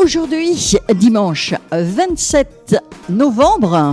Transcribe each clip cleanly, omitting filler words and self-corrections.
Aujourd'hui, dimanche 27 novembre,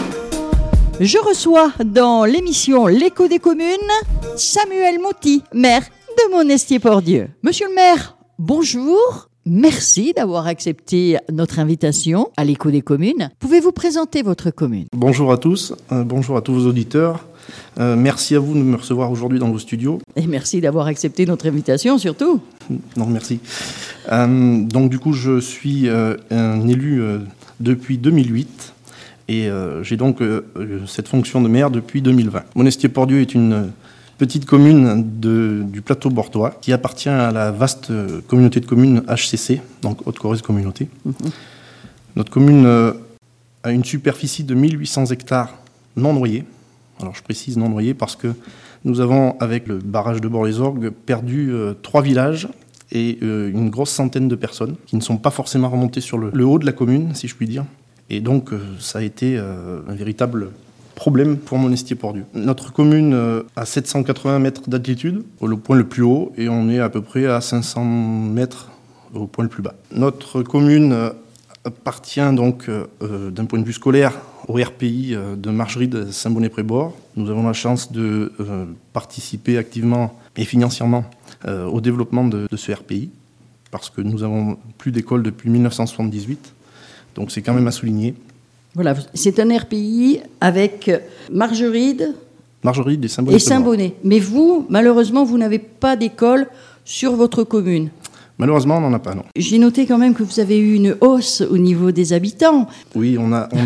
je reçois dans l'émission L'écho des communes Samuel Moty, maire de Monestier-Port-Dieu. Monsieur le maire, bonjour. Merci d'avoir accepté notre invitation à l'Écho des communes. Pouvez-vous présenter votre commune ? Bonjour à tous, bonjour à tous vos auditeurs. Merci à vous de me recevoir aujourd'hui dans vos studios. Et merci d'avoir accepté notre invitation surtout. Non, merci. Donc du coup, je suis un élu depuis 2008 et j'ai donc cette fonction de maire depuis 2020. Monestier-Port-Dieu est une petite commune du plateau bordois qui appartient à la vaste communauté de communes HCC, donc Haute-Corrèze Communauté. Notre commune a une superficie de 1800 hectares non noyés. Alors je précise non noyés parce que nous avons, avec le barrage de Bord-les-Orgues, perdu 3 villages et une grosse centaine de personnes qui ne sont pas forcément remontées sur le haut de la commune, si je puis dire. Et donc ça a été un véritable problème pour Monestier-Port-Dieu. Notre commune a 780 mètres d'altitude au point le plus haut et on est à peu près à 500 mètres au point le plus bas. Notre commune appartient donc d'un point de vue scolaire au RPI de Margeride Saint-Bonnet-Près-Bord. Nous avons la chance de participer activement et financièrement au développement de ce RPI parce que nous avons plus d'écoles depuis 1978. Donc c'est quand même à souligner. Voilà, c'est un RPI avec Margeride et Saint-Bonnet. Et Saint-Bonnet. Mais vous, malheureusement, vous n'avez pas d'école sur votre commune. Malheureusement, on n'en a pas, non. J'ai noté quand même que vous avez eu une hausse au niveau des habitants. Oui, on a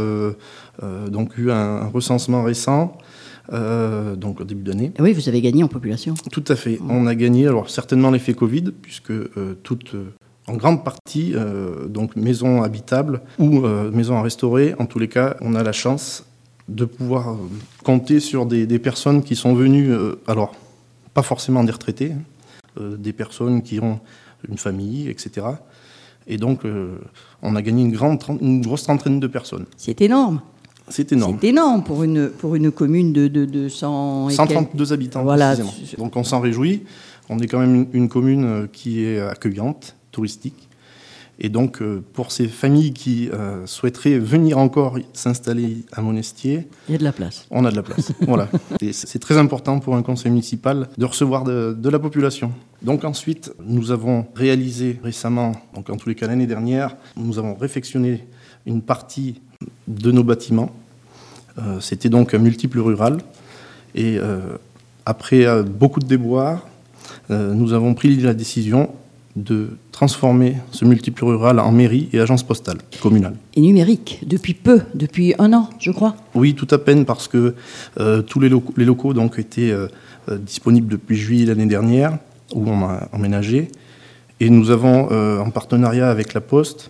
donc eu un recensement récent, donc au début d'année. Oui, vous avez gagné en population. Tout à fait. On a gagné, alors certainement l'effet Covid, puisque en grande partie, donc maisons habitables ou maisons à restaurer. En tous les cas, on a la chance de pouvoir compter sur des personnes qui sont venues, alors pas forcément des retraités, des personnes qui ont une famille, etc. Et donc, on a gagné une grosse trentaine de personnes. C'est énorme. C'est énorme. C'est énorme pour une commune de 132 habitants, voilà. Précisément. Donc on s'en réjouit. On est quand même une commune qui est accueillante, touristique. Et donc, pour ces familles qui souhaiteraient venir encore s'installer à Monestier... Il y a de la place. On a de la place, voilà. Et c'est très important pour un conseil municipal de recevoir de la population. Donc ensuite, nous avons réalisé récemment, donc en tous les cas l'année dernière, nous avons réfectionné une partie de nos bâtiments. C'était donc un multiple rural. Et après beaucoup de déboires, nous avons pris la décision de transformer ce multiple rural en mairie et agence postale communale. Et numérique, depuis 1 an, je crois. Oui, tout à peine, parce que tous les locaux donc, étaient disponibles depuis juillet l'année dernière, où on a emménagé. Et nous avons, en partenariat avec la Poste,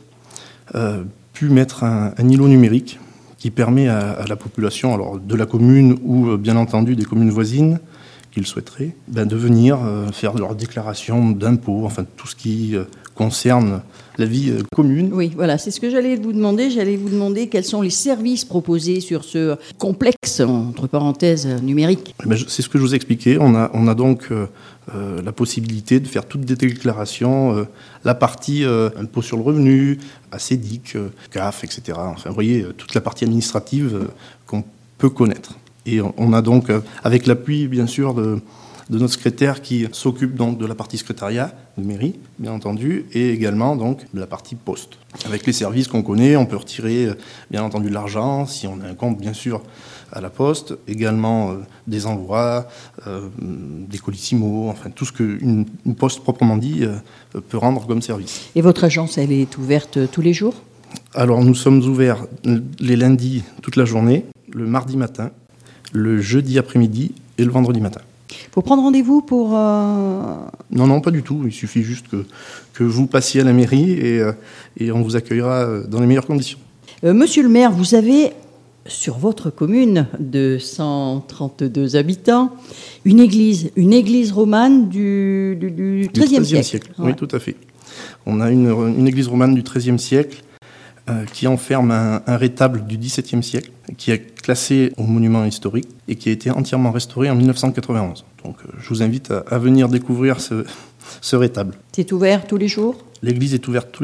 pu mettre un îlot numérique qui permet à la population, alors de la commune ou bien entendu des communes voisines, qu'ils souhaiteraient, de venir faire leur déclaration d'impôts, enfin tout ce qui concerne la vie commune. Oui, voilà, c'est ce que j'allais vous demander. J'allais vous demander quels sont les services proposés sur ce complexe, entre parenthèses, numérique. C'est ce que je vous ai expliqué. On a donc la possibilité de faire toutes des déclarations, la partie impôt sur le revenu, ACEDIC, CAF, etc. Enfin, vous voyez, toute la partie administrative qu'on peut connaître. Et on a donc, avec l'appui bien sûr de notre secrétaire qui s'occupe donc de la partie secrétariat de mairie, bien entendu, et également donc de la partie poste. Avec les services qu'on connaît, on peut retirer bien entendu de l'argent, si on a un compte bien sûr à la poste, également des envois, des colissimo, enfin tout ce qu'une poste proprement dit peut rendre comme service. Et votre agence, elle est ouverte tous les jours ? Alors nous sommes ouverts les lundis toute la journée, le mardi matin, le jeudi après-midi et le vendredi matin. Il faut prendre rendez-vous pour... Non, pas du tout. Il suffit juste que vous passiez à la mairie et on vous accueillera dans les meilleures conditions. Monsieur le maire, vous avez, sur votre commune de 132 habitants, une église romane du XIIIe siècle. Ouais. Oui, tout à fait. On a une église romane du XIIIe siècle qui enferme un rétable du XVIIe siècle, qui est classé au monument historique et qui a été entièrement restauré en 1991. Donc je vous invite à venir découvrir ce rétable. C'est ouvert tous les jours ? L'église est ouverte tous les jours.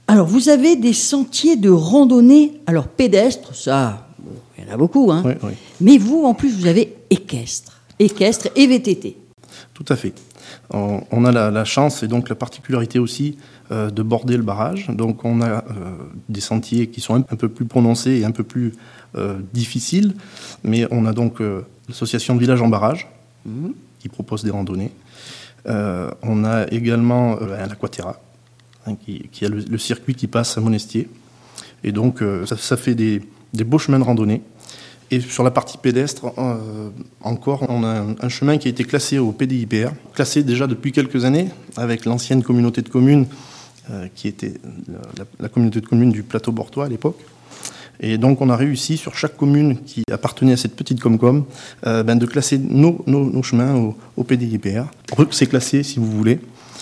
Alors, vous avez des sentiers de randonnée, alors pédestres, ça, bon, il y en a beaucoup, hein. Oui, oui. Mais vous, en plus, vous avez équestre et VTT. Tout à fait. On a la chance et donc la particularité aussi de border le barrage. Donc on a des sentiers qui sont un peu plus prononcés et un peu plus difficiles. Mais on a donc l'association de villages en barrage qui propose des randonnées. On a également l'Aquaterra, qui a le circuit qui passe à Monestier. Et donc ça fait des beaux chemins de randonnée. Et sur la partie pédestre, encore, on a un chemin qui a été classé au PDIPR, classé déjà depuis quelques années avec l'ancienne communauté de communes, qui était la communauté de communes du plateau bortois à l'époque. Et donc on a réussi sur chaque commune qui appartenait à cette petite Comcom de classer nos chemins au PDIPR. C'est classé si vous voulez.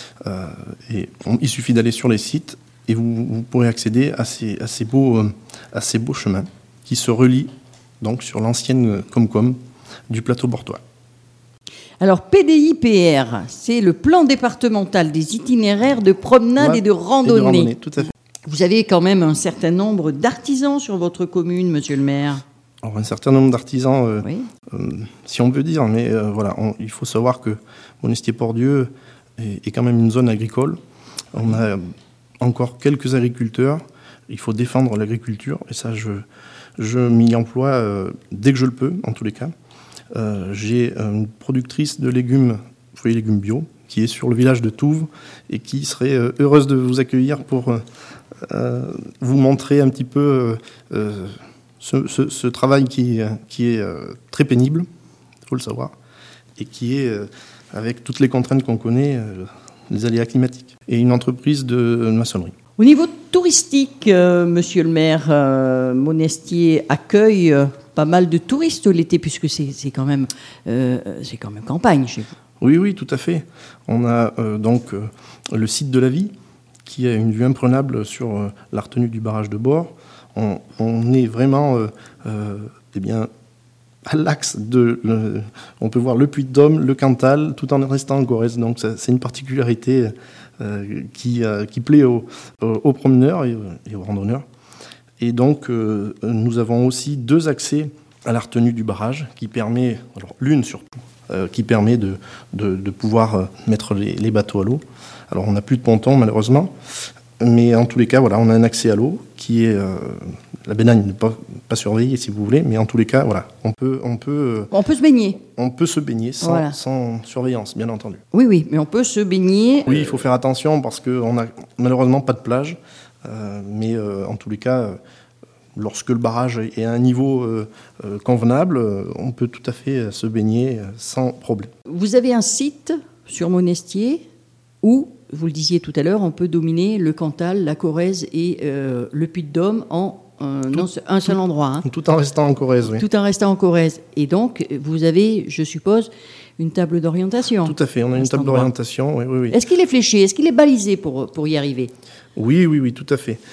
Il suffit d'aller sur les sites et vous pourrez accéder à ces beaux chemins qui se relient donc sur l'ancienne Comcom du plateau bortois. Alors, PDIPR, c'est le plan départemental des itinéraires de promenade et de randonnée. Tout à fait. Vous avez quand même un certain nombre d'artisans sur votre commune, monsieur le maire. Alors, un certain nombre d'artisans, Oui. si on veut dire, mais voilà, il faut savoir que Monestier-Port-Dieu est quand même une zone agricole. On a encore quelques agriculteurs. Il faut défendre l'agriculture, et ça, je m'y emploie dès que je le peux, en tous les cas. J'ai une productrice de légumes, fruits et légumes bio, qui est sur le village de Touves et qui serait heureuse de vous accueillir pour vous montrer un petit peu ce travail qui est très pénible, il faut le savoir, et qui est, avec toutes les contraintes qu'on connaît, les aléas climatiques, et une entreprise de maçonnerie. Au niveau touristique, monsieur le maire, Monestier accueille pas mal de touristes l'été, puisque c'est quand même campagne chez vous. Oui, tout à fait. On a donc le site de la Vie, qui a une vue imprenable sur la retenue du barrage de Bord. On est vraiment à l'axe on peut voir le Puy-de-Dôme, le Cantal, tout en restant en Corrèze. Donc c'est une particularité qui plaît aux promeneurs et aux randonneurs. Et donc nous avons aussi 2 accès à la retenue du barrage, qui permet, alors l'une surtout, qui permet de pouvoir mettre les bateaux à l'eau. Alors on n'a plus de ponton malheureusement, mais en tous les cas, voilà, on a un accès à l'eau qui est la baignade n'est pas surveillée si vous voulez, mais en tous les cas, voilà, on peut se baigner. On peut se baigner sans surveillance, bien entendu. Oui, mais on peut se baigner. Oui, il faut faire attention parce qu'on n'a malheureusement pas de plage, mais en tous les cas, lorsque le barrage est à un niveau convenable, on peut tout à fait se baigner sans problème. Vous avez un site sur Monestier où, vous le disiez tout à l'heure, on peut dominer le Cantal, la Corrèze et le Puy-de-Dôme en un seul endroit. Hein. Tout en restant en Corrèze, oui. Tout en restant en Corrèze. Et donc, vous avez, je suppose, une table d'orientation. Tout à fait, on a une table d'orientation, oui. Est-ce qu'il est fléché? Est-ce qu'il est balisé pour y arriver? Oui, tout à fait.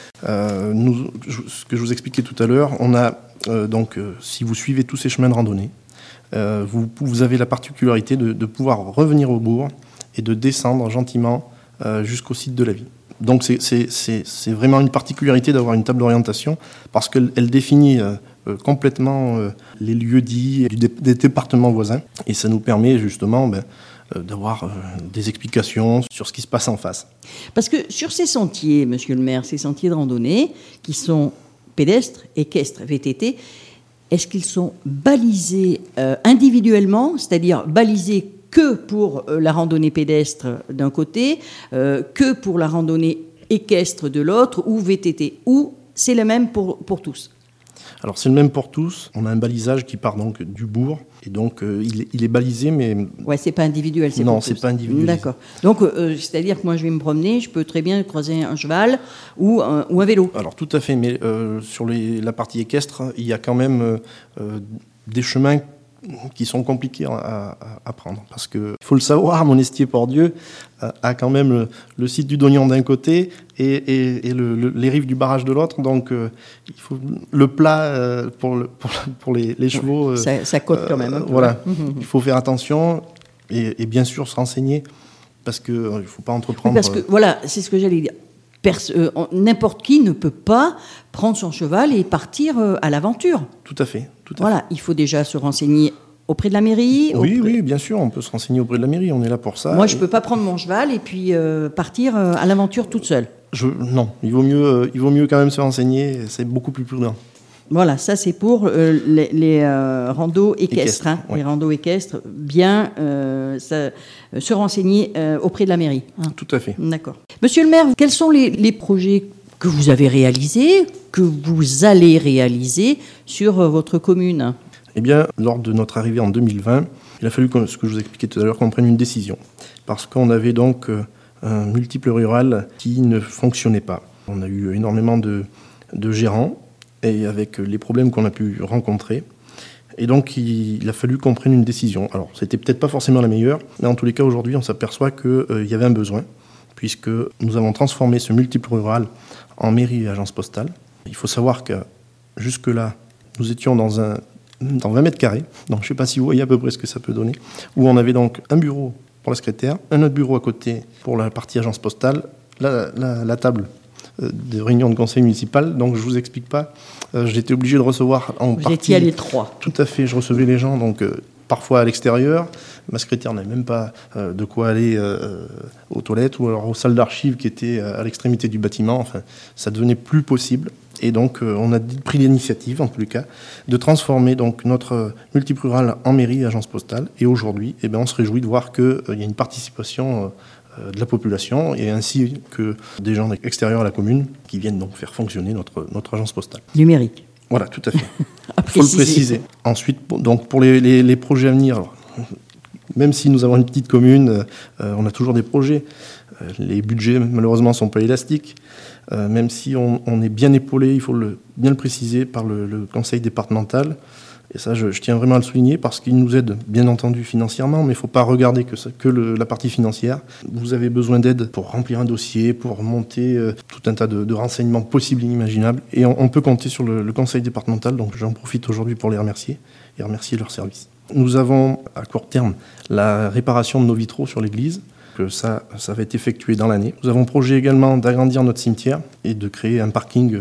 Ce que je vous expliquais tout à l'heure, on a si vous suivez tous ces chemins de randonnée, vous avez la particularité de pouvoir revenir au bourg et de descendre gentiment jusqu'au site de la Vie. Donc c'est vraiment une particularité d'avoir une table d'orientation parce qu'elle définit complètement les lieux-dits des départements voisins, et ça nous permet justement d'avoir des explications sur ce qui se passe en face. Parce que sur ces sentiers, monsieur le maire, ces sentiers de randonnée qui sont pédestres, équestres, VTT, est-ce qu'ils sont balisés individuellement, c'est-à-dire balisés que pour la randonnée pédestre d'un côté, que pour la randonnée équestre de l'autre, ou VTT, ou c'est le même pour tous? Alors c'est le même pour tous. On a un balisage qui part donc du bourg, et donc il est balisé, mais... Ouais, c'est pas individuel, c'est pour tous. Non, c'est pas individuel. D'accord. Donc c'est-à-dire que moi je vais me promener, je peux très bien croiser un cheval ou un vélo. Alors tout à fait, mais sur la partie équestre, il y a quand même des chemins qui sont compliqués à prendre. Parce qu'il faut le savoir, Monestier-Port-Dieu a quand même le site du Dognon d'un côté et les rives du barrage de l'autre. Donc il faut le plat pour les chevaux. Ça cote quand même. Voilà, il faut faire attention et bien sûr se renseigner parce qu'il ne faut pas entreprendre... Oui, parce que voilà, c'est ce que j'allais dire. n'importe qui ne peut pas prendre son cheval et partir à l'aventure. Tout à fait. Voilà, il faut déjà se renseigner auprès de la mairie. Oui, bien sûr, on peut se renseigner auprès de la mairie, on est là pour ça. Moi, je ne peux pas prendre mon cheval et puis partir à l'aventure toute seule. Non, il vaut mieux quand même se renseigner, c'est beaucoup plus prudent. Voilà, ça c'est pour les randos équestres. Oui. Les randos équestres, bien se renseigner auprès de la mairie. Tout à fait. D'accord. Monsieur le maire, quels sont les projets que vous avez réalisés, que vous allez réaliser sur votre commune ? Eh bien, lors de notre arrivée en 2020, il a fallu, ce que je vous expliquais tout à l'heure, qu'on prenne une décision. Parce qu'on avait donc un multiple rural qui ne fonctionnait pas. On a eu énormément de gérants, et avec les problèmes qu'on a pu rencontrer. Et donc, il a fallu qu'on prenne une décision. Alors, c'était peut-être pas forcément la meilleure, mais en tous les cas, aujourd'hui, on s'aperçoit qu'il y avait un besoin, puisque nous avons transformé ce multiple rural en mairie et agence postale. Il faut savoir que jusque-là, nous étions dans 20 mètres carrés, donc je ne sais pas si vous voyez à peu près ce que ça peut donner, où on avait donc un bureau pour la secrétaire, un autre bureau à côté pour la partie agence postale, la table de réunion de conseil municipal, donc je ne vous explique pas, j'étais obligé de recevoir en partie... Vous étiez à l'étroit. Tout à fait, je recevais les gens, donc parfois à l'extérieur, ma secrétaire n'avait même pas de quoi aller aux toilettes, ou alors aux salles d'archives qui étaient à l'extrémité du bâtiment, enfin, ça devenait plus possible. Et donc, on a pris l'initiative, en tous les cas, de transformer donc notre multiple rural en mairie et agence postale. Et aujourd'hui, eh bien, on se réjouit de voir qu'il y a une participation de la population et ainsi que des gens extérieurs à la commune qui viennent donc faire fonctionner notre agence postale. Numérique. Voilà, tout à fait. Il faut le préciser. Ensuite, donc, pour les projets à venir, alors, même si nous avons une petite commune, on a toujours des projets. Les budgets, malheureusement, ne sont pas élastiques. Même si on est bien épaulé, il faut bien le préciser, par le conseil départemental. Et ça, je tiens vraiment à le souligner parce qu'il nous aide, bien entendu, financièrement, mais il ne faut pas regarder que la partie financière. Vous avez besoin d'aide pour remplir un dossier, pour monter tout un tas de renseignements possibles et inimaginables. Et on peut compter sur le conseil départemental, donc j'en profite aujourd'hui pour les remercier et remercier leur service. Nous avons, à court terme, la réparation de nos vitraux sur l'église. Que ça va être effectué dans l'année. Nous avons projet également d'agrandir notre cimetière et de créer un parking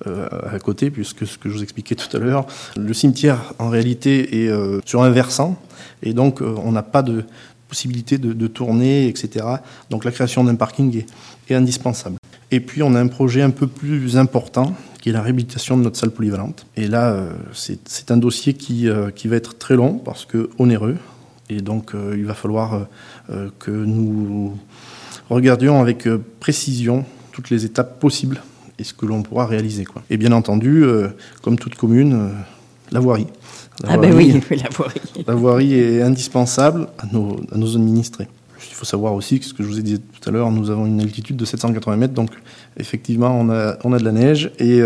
à côté, puisque ce que je vous expliquais tout à l'heure, le cimetière en réalité est sur un versant et donc on n'a pas de possibilité de tourner, etc. Donc la création d'un parking est indispensable. Et puis on a un projet un peu plus important qui est la réhabilitation de notre salle polyvalente. Et là, c'est un dossier qui va être très long parce que onéreux. Et donc, il va falloir que nous regardions avec précision toutes les étapes possibles et ce que l'on pourra réaliser, quoi. Et bien entendu, comme toute commune, la voirie. La voirie. La voirie est indispensable à nos administrés. Il faut savoir aussi que ce que je vous ai dit tout à l'heure, nous avons une altitude de 780 mètres, donc effectivement, on a de la neige et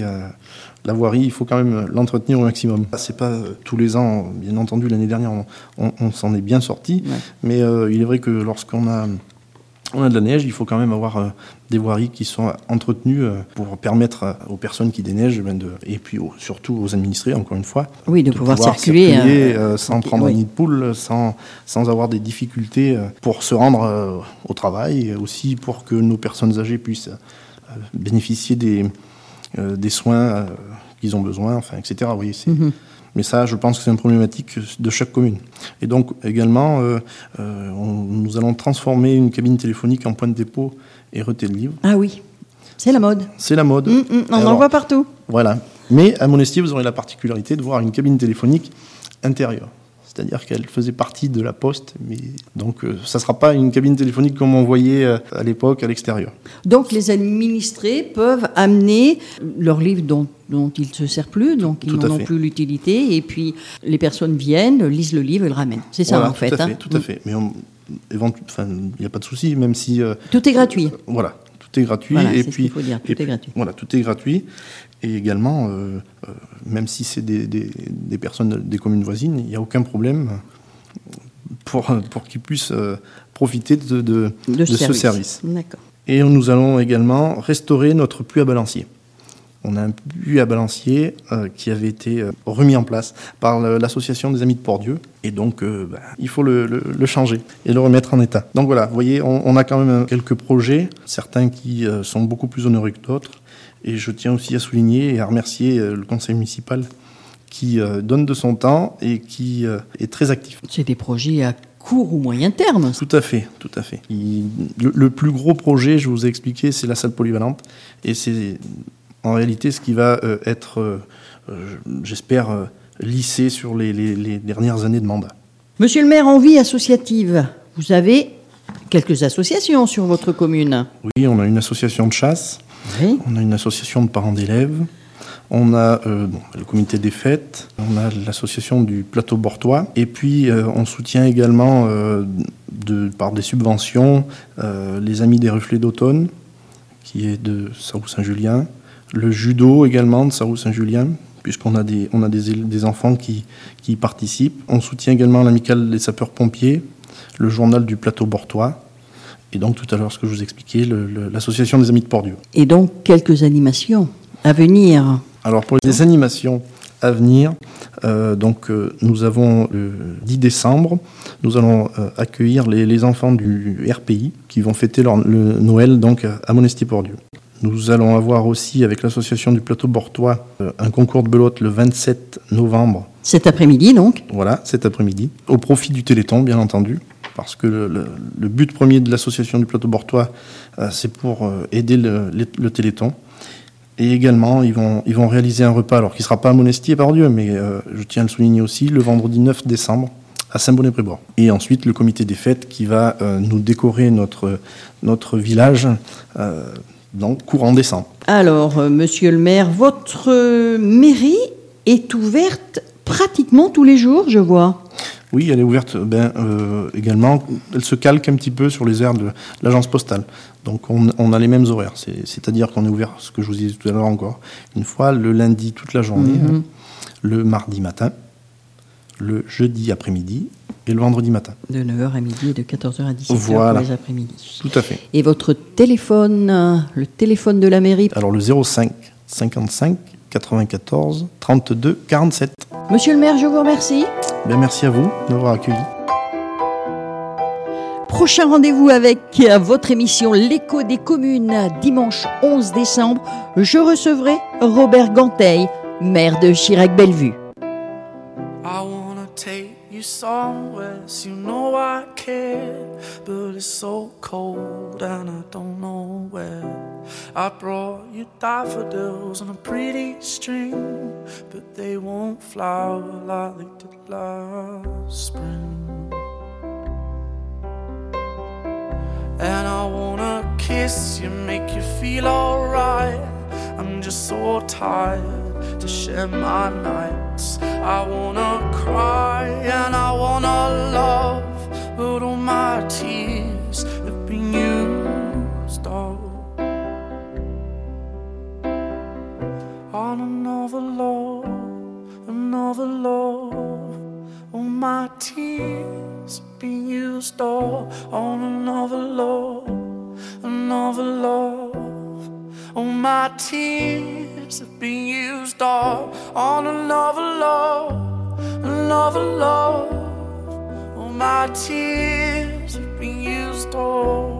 la voirie, il faut quand même l'entretenir au maximum. C'est pas tous les ans, bien entendu, l'année dernière, on s'en est bien sorti, ouais. Mais il est vrai que lorsqu'on a de la neige, il faut quand même avoir des voiries qui sont entretenues pour permettre aux personnes qui déneigent, et puis surtout aux administrés, encore une fois, de pouvoir circuler sans prendre un nid de poule, sans avoir des difficultés pour se rendre au travail, et aussi pour que nos personnes âgées puissent bénéficier des soins qu'ils ont besoin, enfin, etc. Oui, mais ça, je pense que c'est une problématique de chaque commune. Et donc, également, nous allons transformer une cabine téléphonique en point de dépôt et retrait de livres. Ah oui, c'est la mode. C'est la mode. On en voit partout. Voilà. Mais à Monestier, vous aurez la particularité de voir une cabine téléphonique intérieure. C'est-à-dire qu'elle faisait partie de la poste, mais donc ça ne sera pas une cabine téléphonique comme on voyait à l'époque à l'extérieur. Donc les administrés peuvent amener leurs livres dont ils ne se servent plus, donc ils n'en ont plus l'utilité, et puis les personnes viennent, lisent le livre et le ramènent. C'est ça, voilà, en fait. Tout à fait. Mais il n'y a pas de souci, même si... tout est gratuit. Voilà, tout est gratuit. Voilà, et c'est puis, ce qu'il faut dire, tout est gratuit. Voilà, tout est gratuit. Et également, même si c'est des personnes des communes voisines, il n'y a aucun problème pour qu'ils puissent profiter de ce service. D'accord. Et nous allons également restaurer notre puits à balancier. On a un puits à balancier qui avait été remis en place par l'association des Amis de Port-Dieu. Et donc, il faut le changer et le remettre en état. Donc voilà, vous voyez, on a quand même quelques projets, certains qui sont beaucoup plus onéreux que d'autres. Et je tiens aussi à souligner et à remercier le conseil municipal qui donne de son temps et qui est très actif. C'est des projets à court ou moyen terme. Tout à fait. Le plus gros projet, je vous ai expliqué, c'est la salle polyvalente. Et c'est en réalité ce qui va être, j'espère, lissé sur les dernières années de mandat. Monsieur le maire, en vie associative, vous avez quelques associations sur votre commune. Oui, on a une association de chasse, oui. On a une association de parents d'élèves, on a le comité des fêtes, on a l'association du plateau bortois, et puis on soutient également par des subventions les Amis des reflets d'automne, qui est de Sarroux-Saint-Julien, le judo également de Sarroux-Saint-Julien, puisqu'on a des enfants qui y participent. On soutient également l'amicale des sapeurs-pompiers, le journal du plateau bortois, et donc tout à l'heure ce que je vous expliquais, l'association des Amis de Port-Dieu. Et donc quelques animations à venir. Alors pour les animations à venir, nous avons le 10 décembre, nous allons accueillir les enfants du RPI qui vont fêter le Noël donc à Monestier-Port-Dieu. Nous allons avoir aussi avec l'association du plateau bortois un concours de belote le 27 novembre. Cet après-midi donc. Voilà, cet après-midi, au profit du Téléthon bien entendu, parce que le but premier de l'association du plateau bortois c'est pour aider le Téléthon. Et également, ils vont réaliser un repas, alors qui ne sera pas à Monestier-Port-Dieu, mais je tiens à le souligner aussi, le vendredi 9 décembre à Saint-Bonnet-Prébois. Et ensuite, le comité des fêtes qui va nous décorer notre village donc courant décembre. Alors, monsieur le maire, votre mairie est ouverte pratiquement tous les jours, je vois. Oui, elle est ouverte également. Elle se calque un petit peu sur les aires de l'agence postale. Donc on a les mêmes horaires. C'est-à-dire qu'on est ouvert, ce que je vous disais tout à l'heure encore, une fois le lundi toute la journée, le mardi matin, le jeudi après-midi et le vendredi matin. De 9h à midi et de 14h à 17h voilà. pour les après-midi. Tout à fait. Et votre téléphone, le téléphone de la mairie? Alors le 05 55 94 32 47. Monsieur le maire, je vous remercie. Merci à vous de m'avoir accueilli. Prochain rendez-vous avec votre émission L'écho des communes, dimanche 11 décembre. Je recevrai Robert Ganteil, maire de Chirac-Bellevue. I wanna take you somewhere, so you know I care, but it's so cold and I don't know where. I brought you daffodils on a pretty string, but they won't flower like they did last spring. And I wanna kiss you, make you feel alright. I'm just so tired to share my nights. I wanna cry and I wanna love, but all my tears have been used up on another love, another love. All my tears have been used up on another love, another love. All my tears have been used up on another love, another love. All my tears have been used up.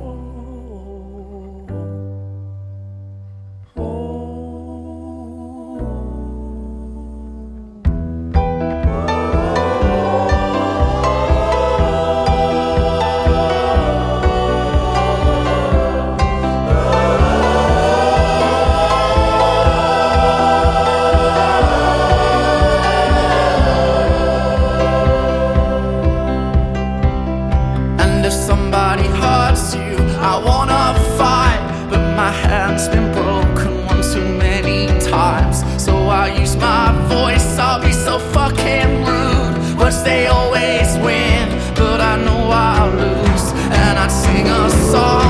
They always win, but I know I'll lose. And I'd sing a song